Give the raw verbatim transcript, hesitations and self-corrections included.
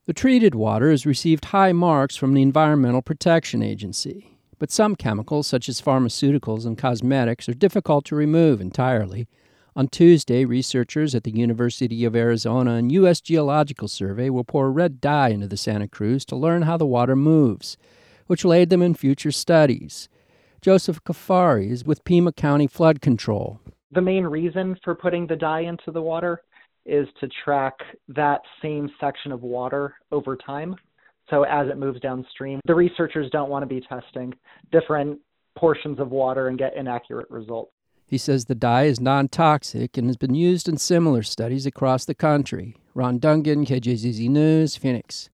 The treated water has received high marks from the Environmental Protection Agency, but some chemicals, such as pharmaceuticals and cosmetics, are difficult to remove entirely. On Tuesday, researchers at the University of Arizona and U S Geological Survey will pour red dye into the Santa Cruz to learn how the water moves, which will aid them in future studies. Joseph Kafari is with Pima County Flood Control. The main reason for putting the dye into the water is to track that same section of water over time. So as it moves downstream, the researchers don't want to be testing different portions of water and get inaccurate results. He says the dye is non-toxic and has been used in similar studies across the country. Ron Dungan, K J Z Z News, Phoenix.